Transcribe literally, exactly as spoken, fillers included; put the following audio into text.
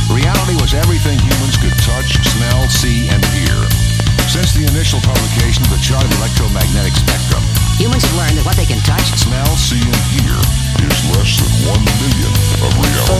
Reality was everything humans could touch, smell, see, and hear. Since the initial publication of the chart of the electromagnetic spectrum, humans have learned that what they can touch, smell, see, and hear is less than one millionth of reality.